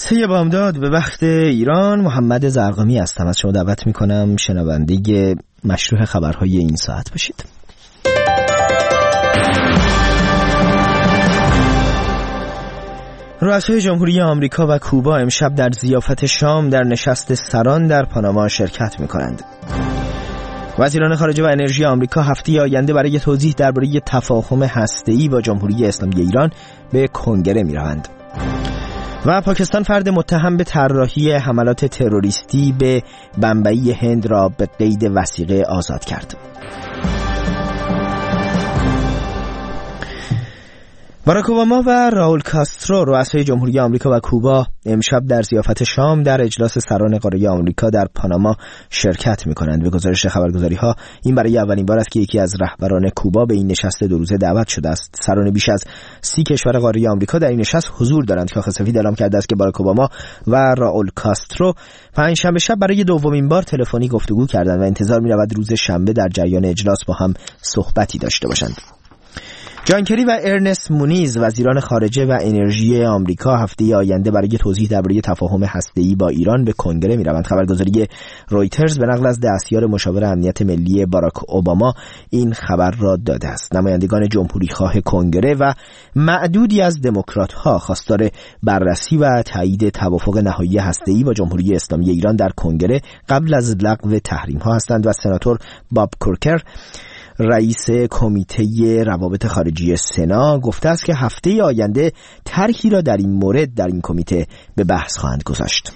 3 بامداد به وقت ایران. محمد زرقامی هستم. از شما دعوت میکنم شنونده مشروع خبرهای این ساعت باشید. رؤسای جمهوری آمریکا و کوبا امشب در ضیافت شام در نشست سران در پاناما شرکت میکنند. وزیران خارجه و انرژی آمریکا هفته آینده برای توضیح درباره تفاهم هسته‌ای با جمهوری اسلامی ایران به کنگره میروند. و پاکستان فرد متهم به طراحی حملات تروریستی به بمبئی هند را به قید وثیقه آزاد کرد. باراک اوباما و راول کاسترو رؤسای جمهوری آمریکا و کوبا امشب در ضیافت شام در اجلاس سران قاره آمریکا در پاناما شرکت می‌کنند. به گزارش خبرگزاری‌ها این برای اولین بار است که یکی از رهبران کوبا به این نشست 2 روزه دعوت شده است. سران بیش از 30 کشور قاره آمریکا در این نشست حضور دارند. کاخ سفید اعلام کرده است که باراک اوباما و راول کاسترو پنجشنبه شب برای دومین بار تلفنی گفتگو کردند و انتظار می‌رود روز شنبه در جریان اجلاس با هم صحبتی داشته باشند. جان کری و ارنست مونیز وزیران خارجه و انرژی آمریکا هفته آینده برای توضیح درباره تفاهم هسته‌ای با ایران به کنگره می‌روند. خبرگزاری رویترز به نقل از دستیار مشاور امنیت ملی باراک اوباما این خبر را داده است. نمایندگان جمهوری‌خواه کنگره و معدودی از دموکرات‌ها خواستار بررسی و تایید توافق نهایی هسته‌ای با جمهوری اسلامی ایران در کنگره قبل از لغو تحریم‌ها هستند و سناتور باب کورکر رئیس کمیته روابط خارجی سنا گفته است که هفته آینده طرحی را در این مورد در این کمیته به بحث خواهند گذاشت.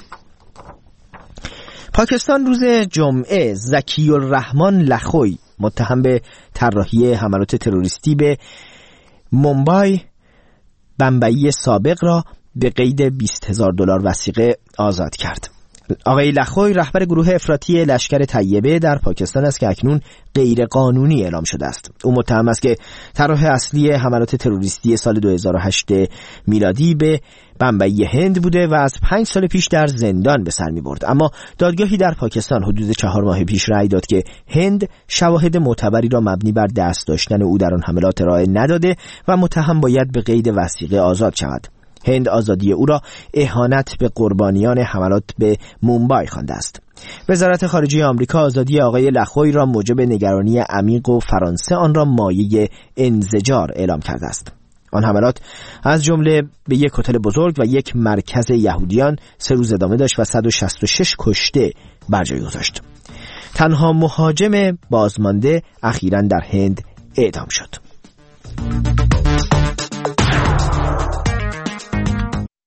پاکستان روز جمعه ذکی الرحمن لخوی متهم به طراحی حملات تروریستی به مومبای بمبئی سابق را به قید $20,000 وثیقه آزاد کرد. آقای لخوی رهبر گروه افراطی لشکر طیبه در پاکستان است که اکنون غیر قانونی اعلام شده است. او متهم است که طرح اصلی حملات تروریستی سال 2008 میلادی به بمبئی هند بوده و از 5 سال پیش در زندان به سر می برد. اما دادگاهی در پاکستان حدود 4 ماه پیش رأی داد که هند شواهد معتبری را مبنی بر دست داشتن او در آن حملات ارائه نداده و متهم باید به قید وثیقه آزاد شود. هند آزادی او را اهانت به قربانیان حملات به مومبای خوانده است. وزارت خارجه آمریکا آزادی آقای لخوی را موجب نگرانی عمیق و فرانسه آن را مایه انزجار اعلام کرده است. آن حملات از جمله به یک هتل بزرگ و یک مرکز یهودیان 3 روز ادامه داشت و 166 کشته بر جای گذاشت. تنها مهاجم بازمانده اخیراً در هند اعدام شد.